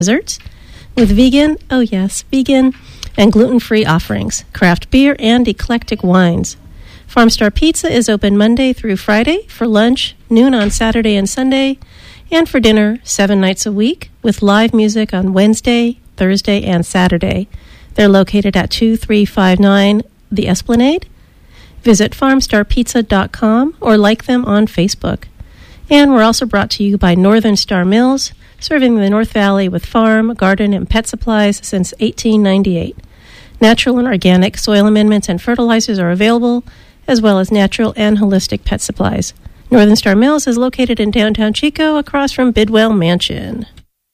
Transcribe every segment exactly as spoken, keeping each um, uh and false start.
desserts with vegan, oh yes, vegan and gluten-free offerings, craft beer, and eclectic wines. Farmstar Pizza is open Monday through Friday for lunch, noon on Saturday and Sunday, and for dinner seven nights a week with live music on Wednesday, Thursday, and Saturday. They're located at two three five nine The Esplanade. Visit farmstar pizza dot com or like them on Facebook. And we're also brought to you by Northern Star Mills, serving the North Valley with farm, garden, and pet supplies since eighteen ninety-eight. Natural and organic soil amendments and fertilizers are available, as well as natural and holistic pet supplies. Northern Star Mills is located in downtown Chico, across from Bidwell Mansion.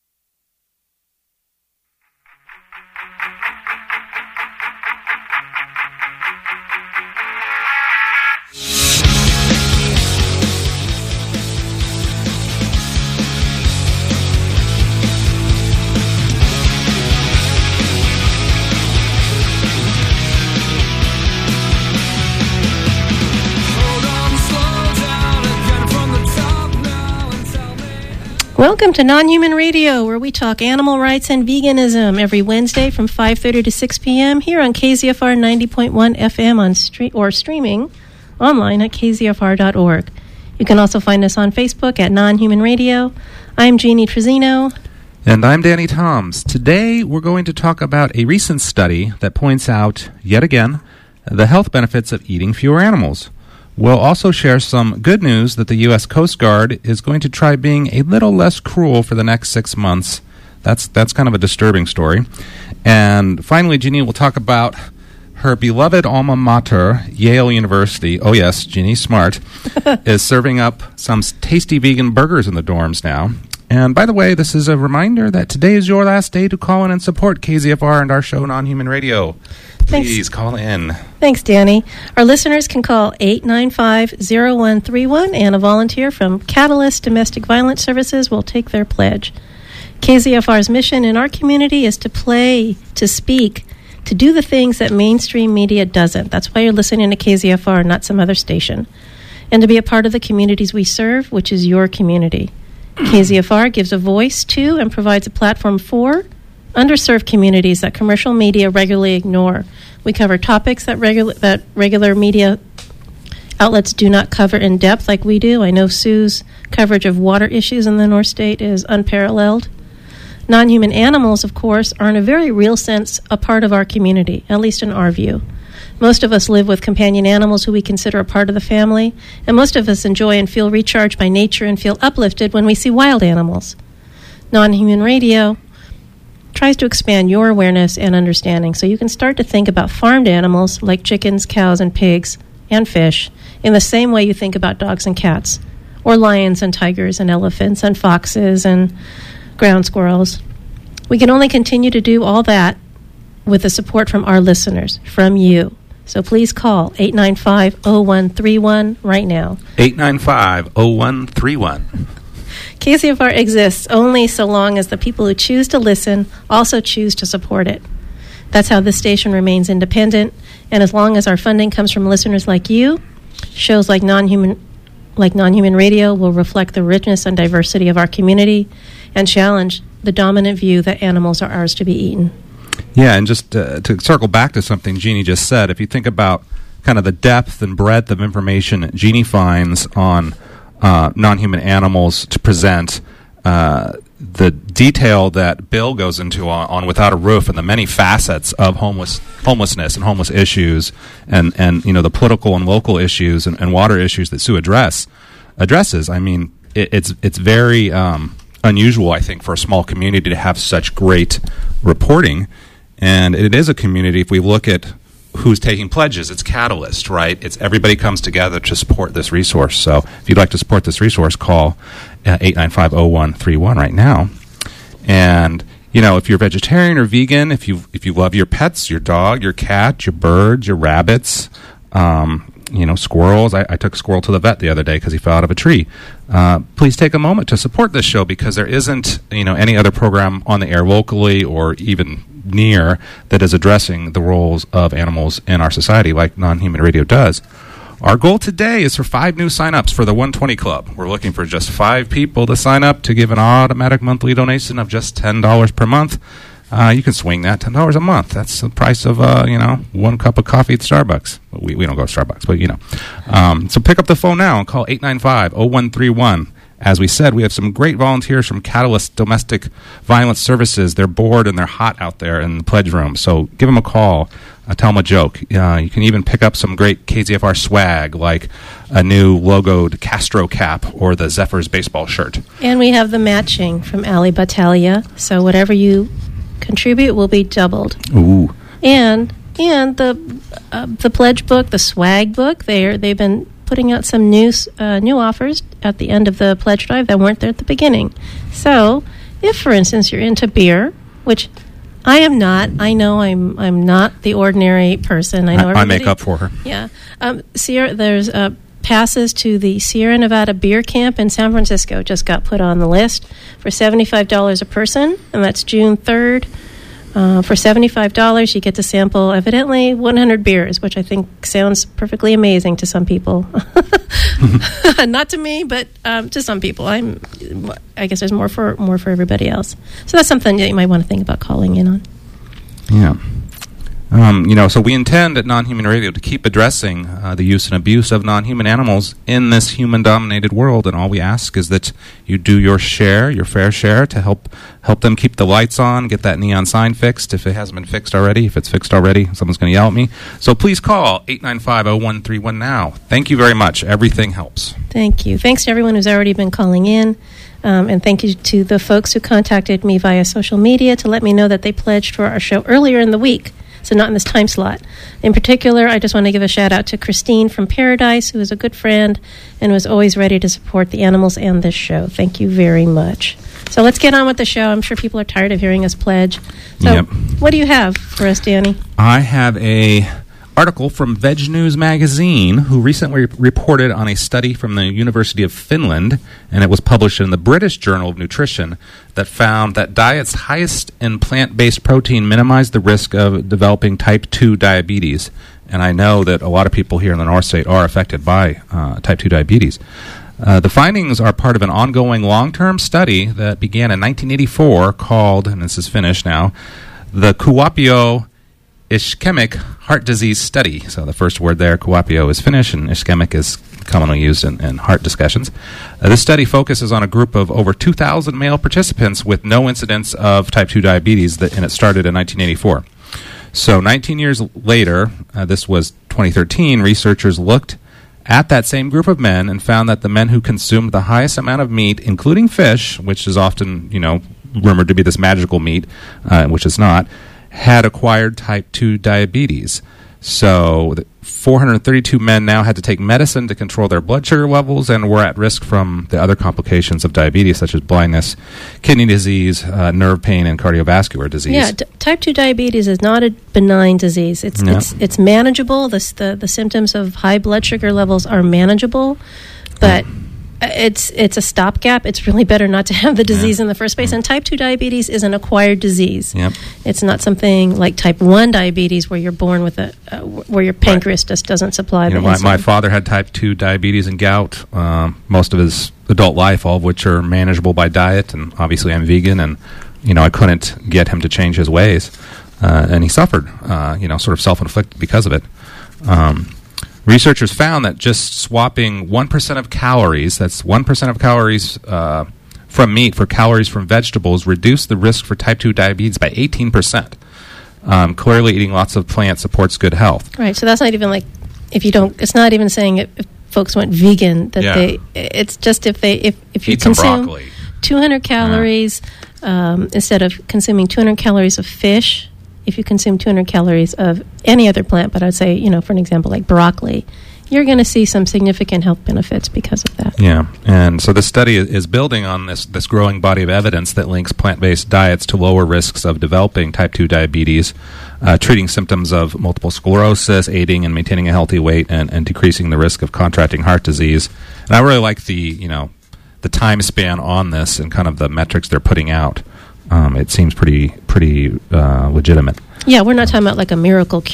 Welcome to Non-Human Radio, where we talk animal rights and veganism every Wednesday from five thirty to six p.m. here on K Z F R ninety point one F M on stre- or streaming online at k z f r dot org. You can also find us on Facebook at Non-Human Radio. I'm Jeannie Trezino. And I'm Danny Toms. Today we're going to talk about a recent study that points out, yet again, the health benefits of eating fewer animals. We'll also share some good news that the U S Coast Guard is going to try being a little less cruel for the next six months. That's that's kind of a disturbing story. And finally, Jeannie will talk about her beloved alma mater, Yale University. Oh yes, Jeannie, smart, is serving up some tasty vegan burgers in the dorms now. And by the way, this is a reminder that today is your last day to call in and support K Z F R and our show, Non-Human Radio. Please Thanks. Call in. Thanks, Danny. Our listeners can call eight nine five, zero one three one, and a volunteer from Catalyst Domestic Violence Services will take their pledge. K Z F R's mission in our community is to play, to speak, to do the things that mainstream media doesn't. That's why you're listening to K Z F R, not some other station. And to be a part of the communities we serve, which is your community. K Z F R gives a voice to and provides a platform for underserved communities that commercial media regularly ignore. We cover topics that regular that regular media outlets do not cover in depth like we do. I know Sue's coverage of water issues in the North State is unparalleled. Non-human animals, of course, are in a very real sense a part of our community, at least in our view. Most of us live with companion animals who we consider a part of the family, and most of us enjoy and feel recharged by nature and feel uplifted when we see wild animals. Non-Human Radio tries to expand your awareness and understanding so you can start to think about farmed animals like chickens, cows, and pigs, and fish in the same way you think about dogs and cats, or lions and tigers and elephants and foxes and ground squirrels. We can only continue to do all that with the support from our listeners, from you. So please call eight nine five, zero one three one right now. eight nine five, zero one three one. K Z F R exists only so long as the people who choose to listen also choose to support it. That's how this station remains independent, and as long as our funding comes from listeners like you, shows like non-human like Non-Human Radio will reflect the richness and diversity of our community and challenge the dominant view that animals are ours to be eaten. Yeah, and just uh, to circle back to something Jeannie just said, if you think about kind of the depth and breadth of information that Jeannie finds on uh, non-human animals to present, uh, the detail that Bill goes into on, on Without a Roof and the many facets of homeless homelessness and homeless issues and, and you know the political and local issues and, and water issues that Sue address addresses, I mean, it, it's it's very um, unusual, I think, for a small community to have such great reporting. And it is a community, if we look at who's taking pledges, it's Catalyst, right? It's everybody comes together to support this resource. So if you'd like to support this resource, call uh, eight nine five, zero one three one right now. And, you know, if you're vegetarian or vegan, if you if you love your pets, your dog, your cat, your birds, your rabbits, um, you know, squirrels. I, I took a squirrel to the vet the other day because he fell out of a tree. Uh, please take a moment to support this show because there isn't, you know, any other program on the air locally or even near that is addressing the roles of animals in our society like Non-Human Radio does. Our goal today is for five new sign-ups for the one twenty Club. We're looking for just five people to sign up to give an automatic monthly donation of just ten dollars per month. Uh, you can swing that ten dollars a month. That's the price of, uh, you know, one cup of coffee at Starbucks. Well, we, we don't go to Starbucks, but, you know. Um, so pick up the phone now and call eight nine five, oh one three one. As we said, we have some great volunteers from Catalyst Domestic Violence Services. They're bored and they're hot out there in the pledge room. So give them a call. Uh, tell them a joke. Uh, you can even pick up some great K Z F R swag, like a new logoed Castro cap or the Zephyrs baseball shirt. And we have the matching from Ali Battaglia. So whatever you contribute will be doubled. Ooh. And and the uh, the pledge book, the swag book, they're they've been putting out some new uh, new offers at the end of the pledge drive that weren't there at the beginning. So, if for instance you're into beer, which I am not, I know I'm I'm not the ordinary person. I know I, I make up for her. Yeah, um, Sierra, there's uh, passes to the Sierra Nevada Beer Camp in San Francisco just got put on the list for seventy-five dollars a person, and that's June third. Uh, for seventy-five dollars, you get to sample, evidently, one hundred beers, which I think sounds perfectly amazing to some people. Not to me, but um, to some people. I'm, I guess there's more for more for everybody else. So that's something that you might want to think about calling in on. Yeah. Um, you know, so we intend at Non-Human Radio to keep addressing uh, the use and abuse of non-human animals in this human-dominated world, and all we ask is that you do your share, your fair share, to help help them keep the lights on, get that neon sign fixed if it hasn't been fixed already. If it's fixed already, someone's going to yell at me. So please call eight nine five, oh one three one now. Thank you very much. Everything helps. Thank you. Thanks to everyone who's already been calling in. Um, and thank you to the folks who contacted me via social media to let me know that they pledged for our show earlier in the week. So not in this time slot. In particular, I just want to give a shout out to Christine from Paradise, who is a good friend and was always ready to support the animals and this show. Thank you very much. So let's get on with the show. I'm sure people are tired of hearing us pledge. So yep. What do you have for us, Danny? I have a article from Veg News Magazine, who recently re- reported on a study from the University of Finland, and it was published in the British Journal of Nutrition, that found that diets highest in plant-based protein minimize the risk of developing type two diabetes. And I know that a lot of people here in the North State are affected by uh, type two diabetes. Uh, the findings are part of an ongoing long-term study that began in nineteen eighty-four called, and this is Finnish now, the Kuopio Ischemic Heart Disease Study. So the first word there, Kuopio, is Finnish, and ischemic is commonly used in, in heart discussions. Uh, this study focuses on a group of over two thousand male participants with no incidence of type two diabetes, that, and it started in nineteen eighty-four. So nineteen years later, uh, this was twenty thirteen, researchers looked at that same group of men and found that the men who consumed the highest amount of meat, including fish, which is often, you know, rumored to be this magical meat, uh, which is not, had acquired type two diabetes. So four hundred thirty-two men now had to take medicine to control their blood sugar levels and were at risk from the other complications of diabetes, such as blindness, kidney disease, uh, nerve pain, and cardiovascular disease. Yeah, d- type two diabetes is not a benign disease. It's yeah. it's it's manageable. The, the the symptoms of high blood sugar levels are manageable, but it's it's a stopgap. It's really better not to have the disease yeah. in the first place. Mm. And type two diabetes is an acquired disease. Yep. It's not something like type one diabetes where you're born with a uh, where your pancreas right. just doesn't supply you the know, my, insulin. my father had type two diabetes and gout um, most of his adult life, all of which are manageable by diet. And obviously I'm vegan, and you know I couldn't get him to change his ways. Uh, and he suffered, uh, you know, sort of self-inflicted because of it. Um Researchers found that just swapping one percent of calories, that's one percent of calories uh, from meat for calories from vegetables, reduced the risk for type two diabetes by eighteen percent. Um, clearly, eating lots of plants supports good health. Right, so that's not even like, if you don't, it's not even saying if, if folks went vegan, that yeah. they, it's just if they, if, if you Eat some consume broccoli. two hundred calories, yeah. um, instead of consuming two hundred calories of fish, if you consume two hundred calories of any other plant, but I'd say, you know, for an example, like broccoli, you're going to see some significant health benefits because of that. Yeah, and so this study is building on this, this growing body of evidence that links plant-based diets to lower risks of developing type two diabetes, uh, treating symptoms of multiple sclerosis, aiding in maintaining a healthy weight, and, and decreasing the risk of contracting heart disease. And I really like the, you know, the time span on this and kind of the metrics they're putting out. Um, it seems pretty pretty uh, legitimate. Yeah, we're not talking about like a miracle cure.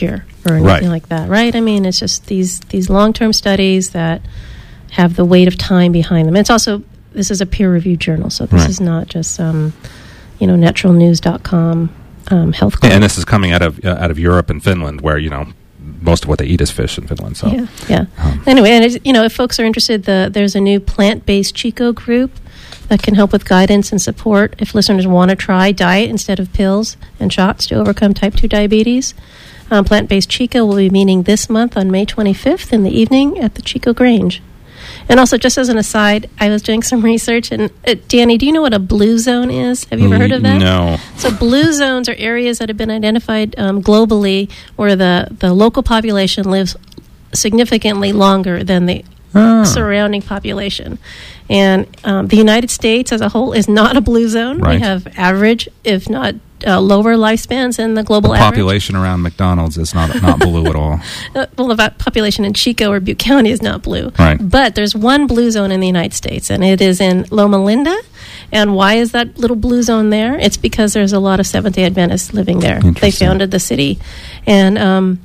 or anything Right. like that, right? I mean, it's just these these long-term studies that have the weight of time behind them. It's also, this is a peer-reviewed journal, so this Right. is not just um, you know, natural news dot com um, health club. And this is coming out of uh, out of Europe and Finland, where you know most of what they eat is fish in Finland. So Yeah, yeah. Um, Anyway, and it's, you know, if folks are interested, the, there's a new plant-based Chico group that can help with guidance and support if listeners want to try diet instead of pills and shots to overcome type two diabetes. Um, plant-based Chico will be meeting this month on May twenty-fifth in the evening at the Chico Grange. And also, just as an aside, I was doing some research, and uh, Danny, do you know what a blue zone is? Have you ever heard of that? No. So blue zones are areas that have been identified um, globally where the, the local population lives significantly longer than the Ah. surrounding population. And um, the United States as a whole is not a blue zone. Right. We have average, if not uh, lower lifespans than the global The average. population around McDonald's is not not blue at all. Uh, well, the population in Chico or Butte County is not blue. Right. But there's one blue zone in the United States, and it is in Loma Linda. And why is that little blue zone there? It's because there's a lot of Seventh-day Adventists living there. They Interesting. founded the city. And um,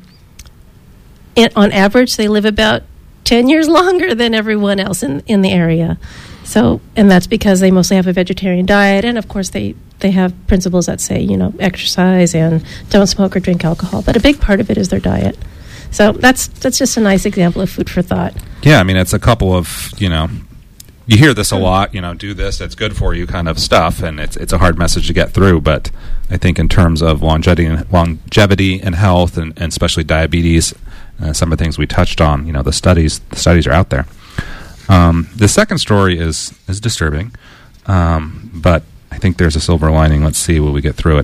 it, on average, they live about ten years longer than everyone else in, in the area. So, and that's because they mostly have a vegetarian diet, and of course they, they have principles that say, you know, exercise and don't smoke or drink alcohol. But a big part of it is their diet. So that's that's just a nice example of food for thought. Yeah, I mean, it's a couple of, you know, you hear this a lot, you know, do this, it's good for you kind of stuff, and it's it's a hard message to get through. But I think in terms of longevity and, longevity and health, and, and especially diabetes, uh, some of the things we touched on, you know, the studies the studies are out there. Um, the second story is is disturbing, um, but I think there's a silver lining. Let's see, will we get through it?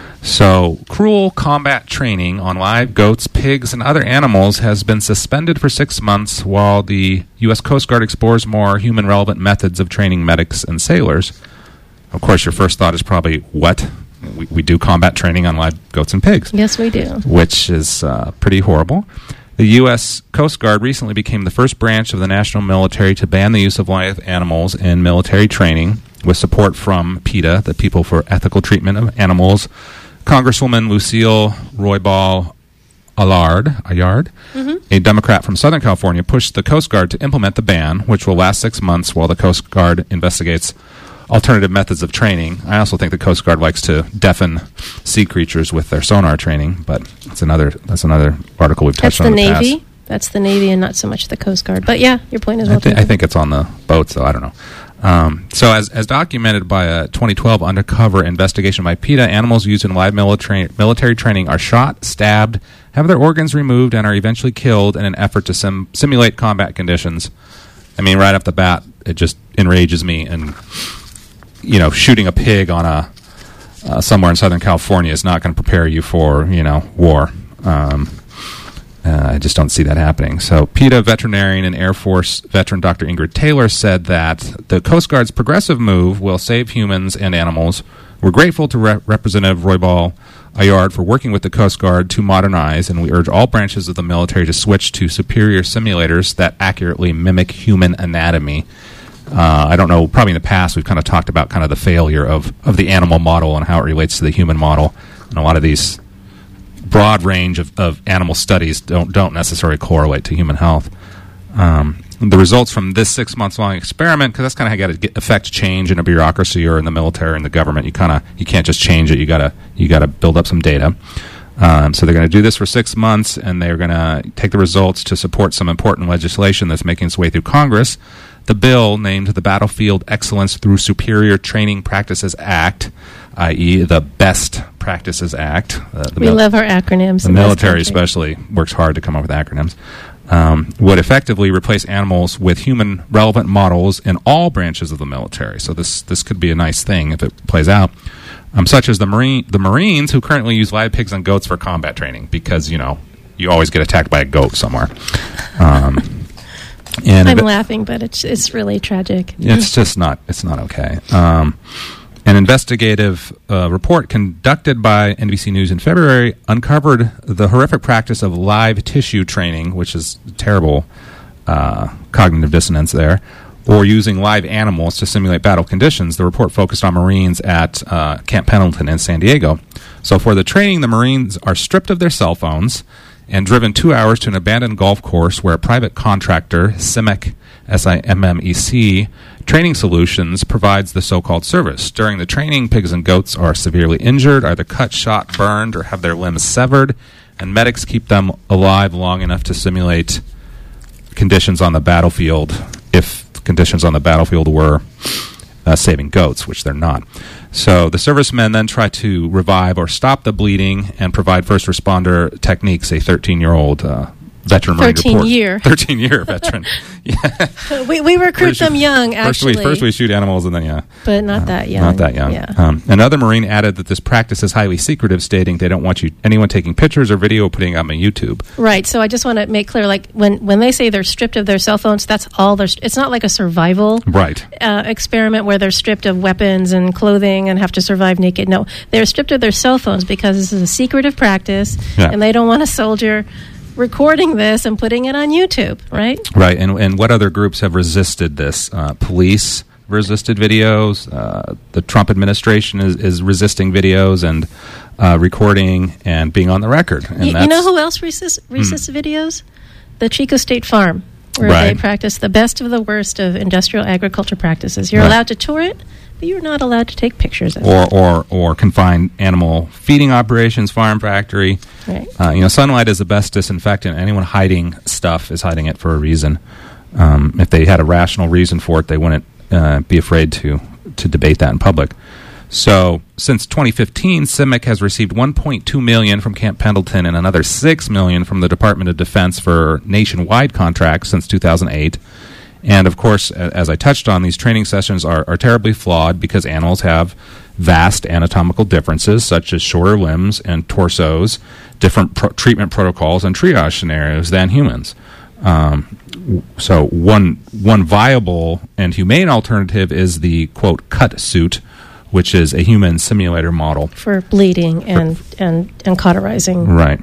So, cruel combat training on live goats, pigs, and other animals has been suspended for six months while the U S Coast Guard explores more human-relevant methods of training medics and sailors. Of course, your first thought is probably, what? We, we do combat training on live goats and pigs. Yes, we do. Which is uh, pretty horrible. The U S Coast Guard recently became the first branch of the national military to ban the use of live animals in military training, with support from PETA, the People for Ethical Treatment of Animals. Congresswoman Lucille Roybal Allard, Allard Mm-hmm. a Democrat from Southern California, pushed the Coast Guard to implement the ban, which will last six months while the Coast Guard investigates alternative methods of training. I also think the Coast Guard likes to deafen sea creatures with their sonar training, but that's another that's another article we've touched That's on the in the Navy. past. That's the Navy and not so much the Coast Guard. But yeah, your point is I, well thi- I taken. think it's on the boats, though. I don't know. Um, so, as as documented by a twenty twelve undercover investigation by PETA, animals used in live military military training are shot, stabbed, have their organs removed, and are eventually killed in an effort to sim- simulate combat conditions. I mean, right off the bat, it just enrages me. And you know, shooting a pig on a uh, somewhere in Southern California is not going to prepare you for, you know, war. Um, uh, I just don't see that happening. So PETA veterinarian and Air Force veteran Doctor Ingrid Taylor said that the Coast Guard's progressive move will save humans and animals. We're grateful to Re- Representative Roybal Allard for working with the Coast Guard to modernize, and we urge all branches of the military to switch to superior simulators that accurately mimic human anatomy. Uh, I don't know, probably in the past we've kind of talked about kind of the failure of, of the animal model and how it relates to the human model. And a lot of these broad range of, of animal studies don't don't necessarily correlate to human health. Um, the results from this six months long experiment, because that's kind of how you got to affect change in a bureaucracy or in the military or in the government. You kind of you can't just change it. You gotta you gotta build up some data. Um, so they're going to do this for six months, and they're going to take the results to support some important legislation that's making its way through Congress. The bill, named the Battlefield Excellence Through Superior Training Practices Act, that is the Best Practices Act. Uh, the we mil- love our acronyms. The in this military country. especially works hard to come up with acronyms. Um, would effectively replace animals with human relevant models in all branches of the military. So this this could be a nice thing if it plays out. Um, such as the Marine, the Marines who currently use live pigs and goats for combat training, because you know you always get attacked by a goat somewhere. Um, and I'm inve- laughing, but it's it's really tragic. it's just not it's not okay. Um, an investigative uh, report conducted by N B C News in February uncovered the horrific practice of live tissue training, which is terrible uh, cognitive dissonance there, or using live animals to simulate battle conditions. The report focused on Marines at uh, Camp Pendleton in San Diego. So for the training, the Marines are stripped of their cell phones and driven two hours to an abandoned golf course where a private contractor, Simmec, S I M M E C, Training Solutions, provides the so-called service. During the training, pigs and goats are severely injured, either cut, shot, burned, or have their limbs severed, and medics keep them alive long enough to simulate conditions on the battlefield, if conditions on the battlefield were uh, saving goats, which they're not. So the servicemen then try to revive or stop the bleeding and provide first responder techniques. A thirteen-year-old uh, veteran Marine thirteen report. year. thirteen-year veteran. Yeah. We we recruit them young, actually. First we, first we shoot animals and then, yeah. But not uh, that young. Not that young. Yeah. Um, another Marine added that this practice is highly secretive, stating they don't want you anyone taking pictures or video putting them on YouTube. Right. So I just want to make clear, like, when, when they say they're stripped of their cell phones, that's all they're... It's not like a survival right. uh, experiment where they're stripped of weapons and clothing and have to survive naked. No, they're stripped of their cell phones because this is a secretive practice, yeah. and they don't want a soldier recording this and putting it on YouTube, right? Right. And and what other groups have resisted this? Uh, police resisted videos. Uh, the Trump administration is, is resisting videos and uh, recording and being on the record. And you, you know who else resists, resists hmm. videos? The Chico State Farm, where right. they practice the best of the worst of industrial agriculture practices. You're right. allowed to tour it, but you're not allowed to take pictures of or, it. Or, or confine animal feeding operations, farm factory. Right. Uh, you know, sunlight is the best disinfectant. Anyone hiding stuff is hiding it for a reason. Um, if they had a rational reason for it, they wouldn't uh, be afraid to, to debate that in public. So, since twenty fifteen, Simmec has received one point two million dollars from Camp Pendleton and another six million dollars from the Department of Defense for nationwide contracts since two thousand eight. And, of course, as I touched on, these training sessions are, are terribly flawed because animals have vast anatomical differences, such as shorter limbs and torsos, different pro- treatment protocols and triage scenarios than humans. Um, so one one viable and humane alternative is the, quote, cut suit, which is a human simulator model. For bleeding and, for, and, and cauterizing. Right.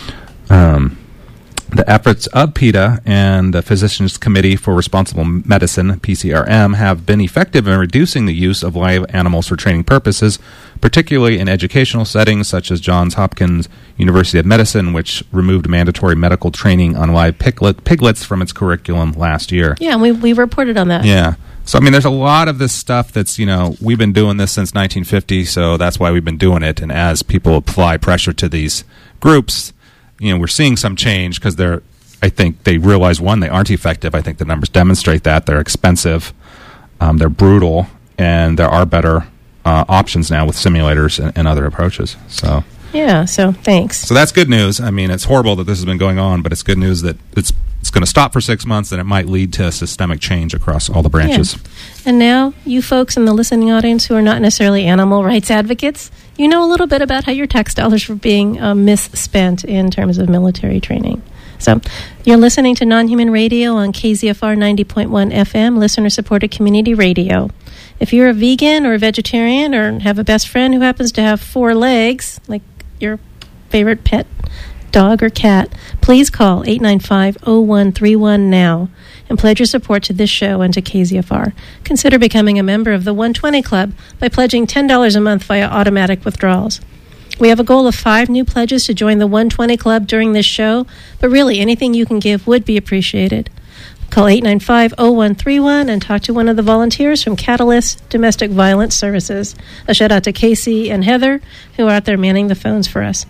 Um The efforts of PETA and the Physicians Committee for Responsible Medicine, P C R M, have been effective in reducing the use of live animals for training purposes, particularly in educational settings such as Johns Hopkins University of Medicine, which removed mandatory medical training on live piglet, piglets from its curriculum last year. Yeah, we we reported on that. Yeah. So, I mean, there's a lot of this stuff that's, you know, we've been doing this since nineteen fifty, so that's why we've been doing it. And as people apply pressure to these groups, you know, we're seeing some change because they're, I think they realize, one, they aren't effective. I think the numbers demonstrate that. They're expensive, um, they're brutal, and there are better uh, options now with simulators and, and other approaches. So yeah, so thanks. So that's good news. I mean, it's horrible that this has been going on, but it's good news that it's it's going to stop for six months and it might lead to systemic change across all the branches. Yeah. And now, you folks in the listening audience who are not necessarily animal rights advocates, you know a little bit about how your tax dollars are being uh, misspent in terms of military training. So you're listening to Non-Human Radio on K Z F R ninety point one F M, listener-supported community radio. If you're a vegan or a vegetarian or have a best friend who happens to have four legs, like your favorite pet dog or cat, please call eight nine five, oh one three one now and pledge your support to this show and to K Z F R. Consider becoming a member of the one twenty Club by pledging ten dollars a month via automatic withdrawals. We have a goal of five new pledges to join the one twenty Club during this show, but really anything you can give would be appreciated. Call eight nine five, oh one three one and talk to one of the volunteers from Catalyst Domestic Violence Services. A shout out to Casey and Heather, who are out there manning the phones for us.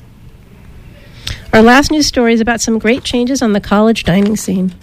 Our last news story is about some great changes on the college dining scene.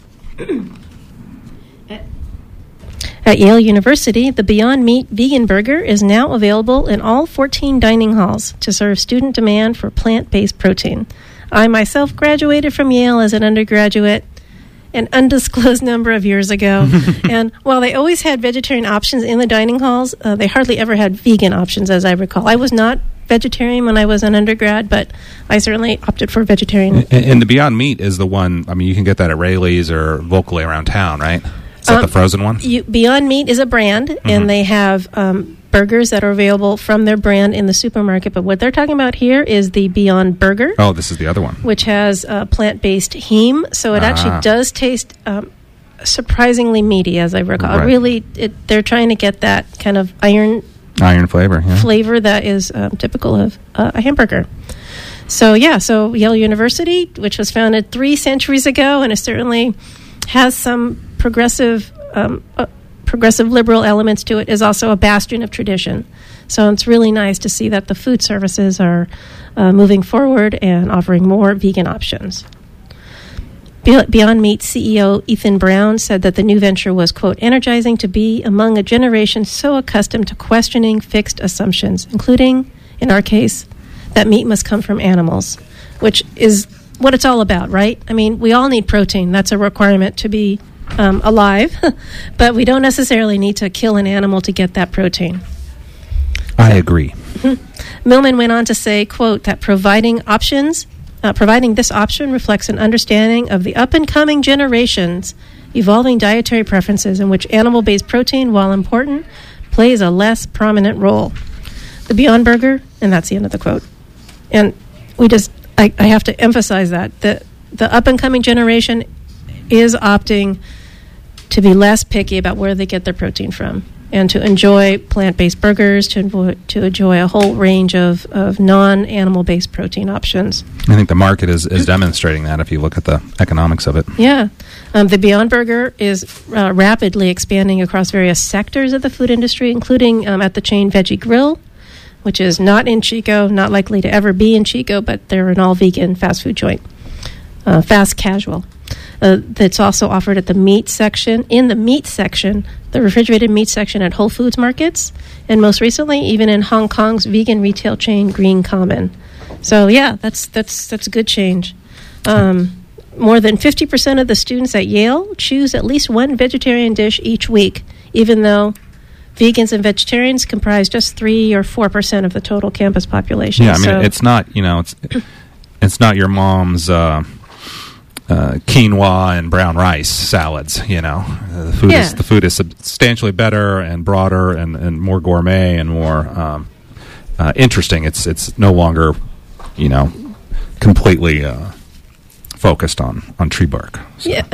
At Yale University, the Beyond Meat vegan burger is now available in all fourteen dining halls to serve student demand for plant-based protein. I myself graduated from Yale as an undergraduate an undisclosed number of years ago. And while they always had vegetarian options in the dining halls, uh, they hardly ever had vegan options, as I recall. I was not vegetarian when I was an undergrad, but I certainly opted for vegetarian. And, and the Beyond Meat is the one, I mean, you can get that at Rayleigh's or locally around town, right? Is that um, the frozen one? You, Beyond Meat is a brand, mm-hmm. and they have um, burgers that are available from their brand in the supermarket. But what they're talking about here is the Beyond Burger. Oh, this is the other one. Which has uh, plant-based heme, so it ah. actually does taste um, surprisingly meaty, as I recall. Right. Really, it, they're trying to get that kind of iron... Iron flavor, yeah. Flavor that is um, typical of uh, a hamburger. So, yeah, so Yale University, which was founded three centuries ago and it certainly has some progressive um, uh, progressive liberal elements to it, is also a bastion of tradition. So it's really nice to see that the food services are uh, moving forward and offering more vegan options. Beyond Meat C E O Ethan Brown said that the new venture was, quote, energizing to be among a generation so accustomed to questioning fixed assumptions, including, in our case, that meat must come from animals, which is what it's all about, right? I mean, we all need protein. That's a requirement to be um, alive, but we don't necessarily need to kill an animal to get that protein. I agree. Mm-hmm. Millman went on to say, quote, that providing options Uh, providing this option reflects an understanding of the up-and-coming generations' evolving dietary preferences in which animal-based protein, while important, plays a less prominent role. The Beyond Burger, and that's the end of the quote. And we just, I, I have to emphasize that. The, the up-and-coming generation is opting to be less picky about where they get their protein from and to enjoy plant-based burgers, to enjoy, to enjoy a whole range of, of non-animal-based protein options. I think the market is, is demonstrating that if you look at the economics of it. Yeah. Um, the Beyond Burger is uh, rapidly expanding across various sectors of the food industry, including um, at the chain Veggie Grill, which is not in Chico, not likely to ever be in Chico, but they're an all-vegan fast food joint, uh, fast casual. Uh, that's also offered at the meat section, in the meat section, the refrigerated meat section at Whole Foods markets, and most recently, even in Hong Kong's vegan retail chain, Green Common. So, yeah, that's that's that's a good change. Um, more than fifty percent of the students at Yale choose at least one vegetarian dish each week, even though vegans and vegetarians comprise just three or four percent of the total campus population. Yeah, I mean, so, it's not, you know, it's it's not your mom's uh, uh, quinoa and brown rice salads. You know, uh, the food yeah. is the food is substantially better and broader and, and more gourmet and more um, uh, interesting. It's it's no longer, you know, completely uh, focused on, on tree bark. So. Yeah.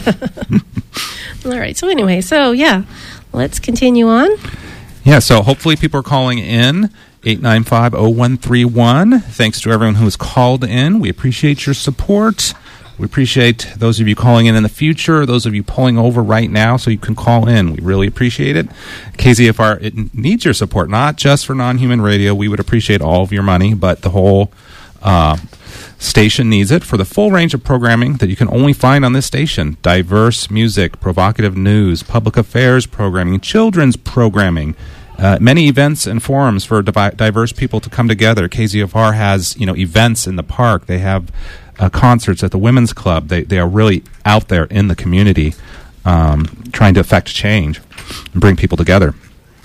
All right. So anyway, so yeah, let's continue on. Yeah, so hopefully people are calling in, eight nine five, oh one three one. Thanks to everyone who has called in. We appreciate your support. We appreciate those of you calling in in the future, those of you pulling over right now so you can call in. We really appreciate it. K Z F R, it needs your support, not just for non-human radio. We would appreciate all of your money, but the whole uh, station needs it for the full range of programming that you can only find on this station. Diverse music, provocative news, public affairs programming, children's programming, uh, many events and forums for divi- diverse people to come together. K Z F R has, you know, events in the park. They have uh, concerts at the Women's Club. They they are really out there in the community um, trying to affect change and bring people together.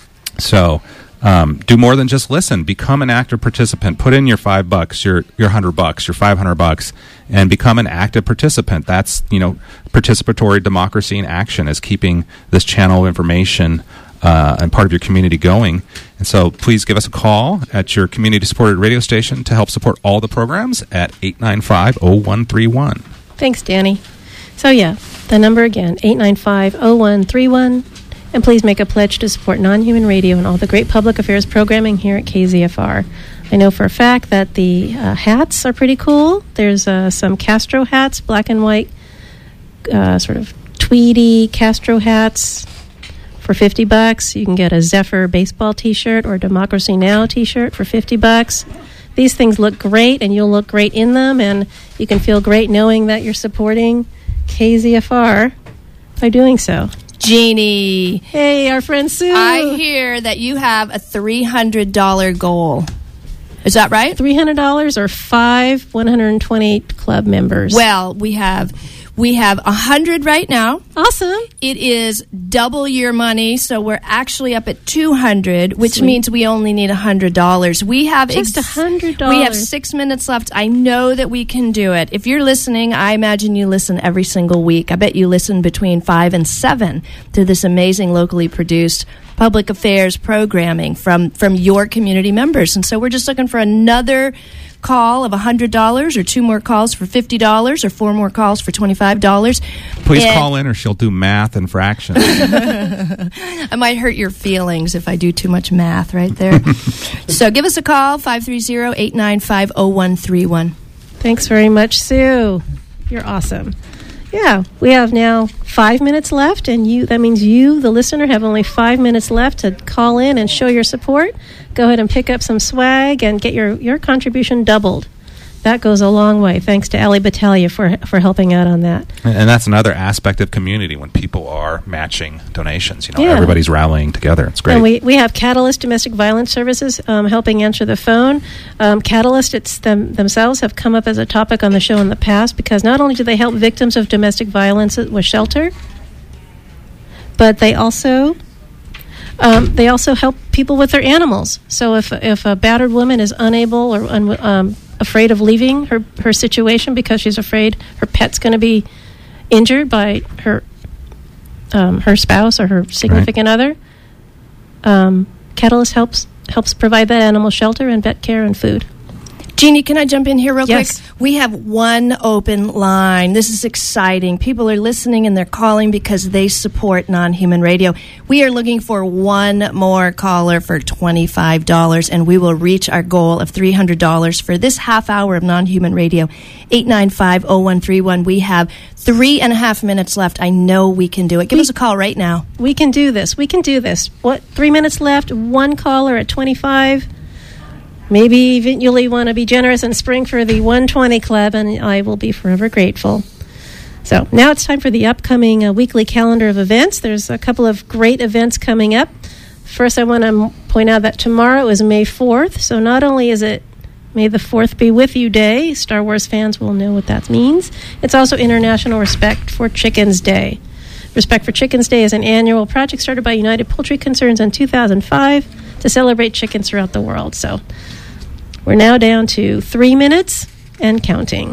So Um, do more than just listen. Become an active participant. Put in your five bucks, your your hundred bucks, your five hundred bucks, and become an active participant. That's, you know, participatory democracy in action is keeping this channel of information uh, and part of your community going. And so, please give us a call at your community-supported radio station to help support all the programs at eight nine five, oh one three one. Thanks, Danny. So yeah, the number again, eight nine five, oh one three one. And please make a pledge to support non-human radio and all the great public affairs programming here at K Z F R. I know for a fact that the uh, hats are pretty cool. There's uh, some Castro hats, black and white, uh, sort of tweedy Castro hats for fifty bucks. You can get a Zephyr baseball T-shirt or a Democracy Now! T-shirt for fifty bucks. These things look great, and you'll look great in them, and you can feel great knowing that you're supporting K Z F R by doing so. Jeannie. Hey, our friend Sue. I hear that you have a three hundred dollars goal. Is that right? three hundred dollars or five one hundred twenty club members. Well, we have we have one hundred right now. Awesome. It is double your money, so we're actually up at two hundred, which Sweet. means we only need one hundred dollars. We have just ex- one hundred dollars. We have six minutes left. I know that we can do it. If you're listening, I imagine you listen every single week. I bet you listen between five and seven to this amazing locally produced public affairs programming from, from your community members. And so we're just looking for another call of one hundred dollars, or two more calls for fifty dollars, or four more calls for twenty-five dollars. Please and call in or she'll do math and fractions. I might hurt your feelings if I do too much math right there. So give us a call, five three zero, eight nine five, zero one three one. Thanks very much, Sue. You're awesome. Yeah, we have now five minutes left, and you that means you, the listener, have only five minutes left to call in and show your support. Go ahead and pick up some swag and get your, your contribution doubled. That goes a long way. Thanks to Ali Battaglia for for helping out on that. And that's another aspect of community when people are matching donations. You know, Yeah. everybody's rallying together. It's great. And we, we have Catalyst Domestic Violence Services um, helping answer the phone. Um, Catalyst it's them, themselves have come up as a topic on the show in the past because not only do they help victims of domestic violence with shelter, but they also um, they also help people with their animals. So if if a battered woman is unable or un, um, afraid of leaving her, her situation because she's afraid her pet's going to be injured by her um, her spouse or her significant Right. other, um, Catalyst helps helps provide that animal shelter and vet care and food. Jeannie, can I jump in here real Yes. quick? We have one open line. This is exciting. People are listening and they're calling because they support Non-Human Radio. We are looking for one more caller for twenty-five dollars, and we will reach our goal of three hundred dollars for this half hour of Non-Human Radio. eight nine five, zero one three one. We have three and a half minutes left. I know we can do it. Give We- us a call right now. We can do this. We can do this. What? Three minutes left. One caller at twenty-five. Maybe even you'll want to be generous and spring for the one twenty club, and I will be forever grateful. So now it's time for the upcoming uh, weekly calendar of events. There's a couple of great events coming up. First, I want to m- point out that tomorrow is May fourth. So not only is it May the fourth be with you day, Star Wars fans will know what that means. It's also International Respect for Chickens Day. Respect for Chickens Day is an annual project started by United Poultry Concerns in two thousand five to celebrate chickens throughout the world. So we're now down to three minutes and counting.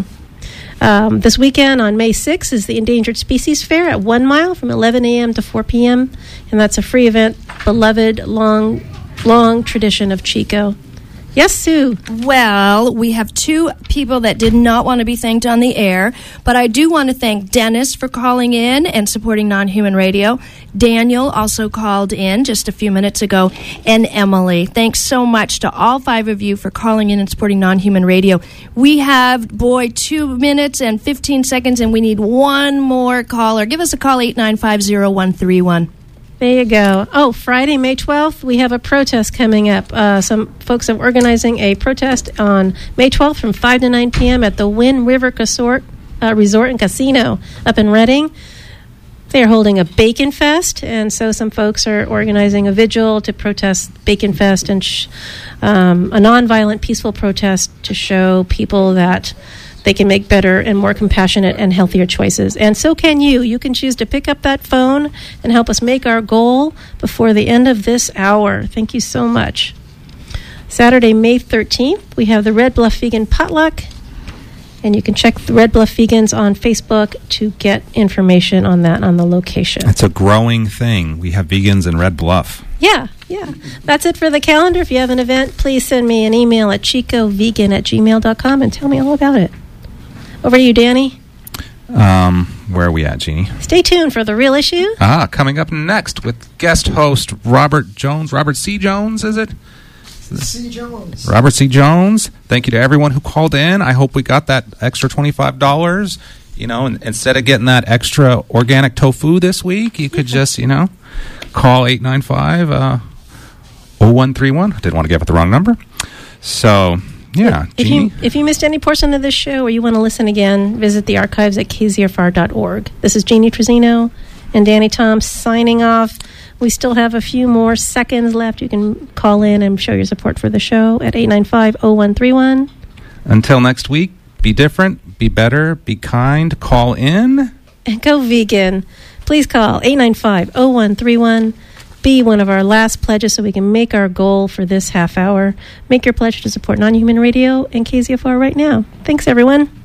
Um, this weekend on May sixth is the Endangered Species Fair at One Mile from eleven a.m. to four p.m. And that's a free event, beloved, long, long tradition of Chico. Yes, Sue? Well, we have two people that did not want to be thanked on the air, but I do want to thank Dennis for calling in and supporting Non-Human Radio. Daniel also called in just a few minutes ago, and Emily. Thanks so much to all five of you for calling in and supporting Non-Human Radio. We have, boy, two minutes and fifteen seconds, and we need one more caller. Give us a call, eight nine five, zero one three one. There you go. Oh, Friday, May twelfth, we have a protest coming up. Uh, some folks are organizing a protest on May twelfth from five to nine p.m. at the Wind River Resort, uh, Resort and Casino up in Reading. They are holding a Bacon Fest, and so some folks are organizing a vigil to protest Bacon Fest and sh- um, a nonviolent, peaceful protest to show people that they can make better and more compassionate and healthier choices. And so can you. You can choose to pick up that phone and help us make our goal before the end of this hour. Thank you so much. Saturday, May thirteenth, we have the Red Bluff Vegan Potluck. And you can check the Red Bluff Vegans on Facebook to get information on that, on the location. It's a growing thing. We have vegans in Red Bluff. Yeah, yeah. That's it for the calendar. If you have an event, please send me an email at chicovegan at gmail dot com and tell me all about it. Over to you, Danny. Um, where are we at, Jeannie? Stay tuned for The Real Issue. Ah, coming up next with guest host Robert Jones. Robert C. Jones, is it? C. Jones. Robert C. Jones. Thank you to everyone who called in. I hope we got that extra twenty-five dollars. You know, and instead of getting that extra organic tofu this week, you could just, you know, call eight nine five, uh, zero one three one. I didn't want to give it the wrong number. So, yeah, If Jeannie. you, if you missed any portion of this show or you want to listen again, visit the archives at k z f r dot org. This is Jeannie Trezino and Danny Tom signing off. We still have a few more seconds left. You can call in and show your support for the show at eight nine five, zero one three one. Until next week, be different, be better, be kind, call in. And go vegan. Please call eight nine five, zero one three one. Be one of our last pledges so we can make our goal for this half hour. Make your pledge to support Non-Human Radio and K Z F R right now. Thanks, everyone.